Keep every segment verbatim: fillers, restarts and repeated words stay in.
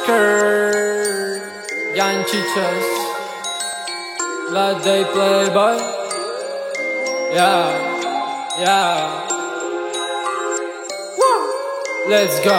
Skirt Jančičas Mladej playboy Yeah, yeah Let's go.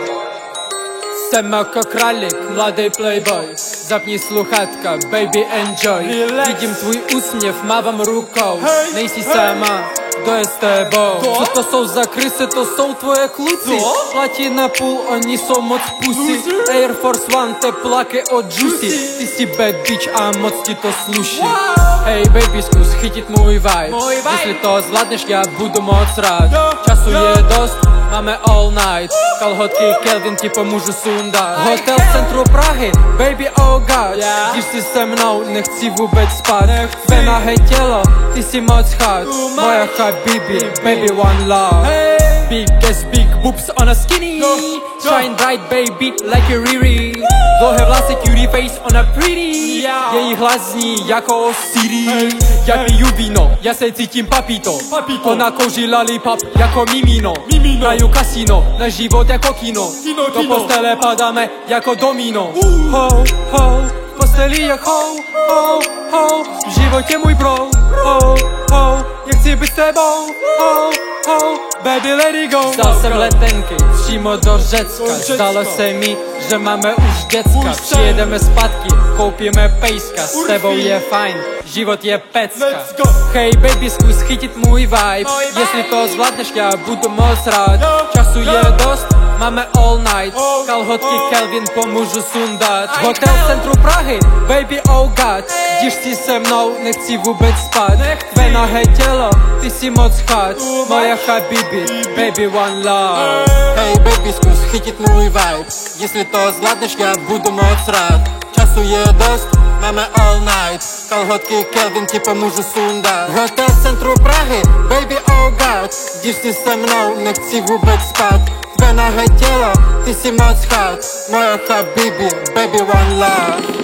Jsem jako králík, mladý playboy. Zapni sluchátka, baby enjoy. Relax. Vidím tvůj úsměv, mávám rukou. Hey, nejsi hey. Sama, kdo je s tebou? Co to jsou za krysy, to jsou tvoje kluci. Co? Platí na půl, oni jsou moc pusy. Air Force One, tepláky od Juicy. Ty jsi bad bitch a moc ti to sluší. Wow. Hej baby, zkus chytit můj vibe. Můj vibe. Jestli to zvládneš, já budu moc rád. Yo, Času yo. je dost, máme all night. Kalhotky Kelvin ti pomůžu sundat. Hotel v centru Prahy, baby oh god. Yeah. Když jsi se mnou, nechci vůbec spát. Tvé nahé tělo, ty jsi moc hot. Moja habibi, baby one love. Hey. Big ass, big boobs on a skinny. Go, go. Shine bright baby like a Riri. Dlouhé vlasy, cutie face on a pretty. Yeah. Její hlas zní jako Siri. Hey. Já piju víno, já se cítím papito, papito. Ona kouří lollipop jako mimino, mimino. Hraju kasino, na život jako kino, kino do kino. Postele padáme jako domino. uh. Ho, ho, v posteli jak ho, ho, ho. V životě můj bro, ho, ho. Já chci být s tebou, ho, ho. Baby let it go. Vzal jsem letenky přímo do Řecka. Zdalo se mi, že máme už děcka. Přijedeme zpátky, koupíme pejska. S tebou je fajn, život je pecka. Hej baby, zkus chytit můj vibe. Jestli to zvládneš, já budu moc rád. Času je dost, máme all night. Kalhotky Kelvin pomůžu sundat. Hotel v centru Prahy, baby oh god. Když jsi se mnou, nechci vůbec spát. Tvé nahé tělo, ty jsi moc hot. Moja habibi, baby one love. Hej baby, zkus chytit můj vibe. Jestli to zvládneš, já budu moc rád. Času je dost, máme all night. Kalhotky Kelvin ti pomůžu sundat. Hotel v centru Prahy, baby oh god. Když jsi se mnou, nechci vůbec spát. Tvé nahé tělo, ty jsi moc hot. Moja habibi, baby one love.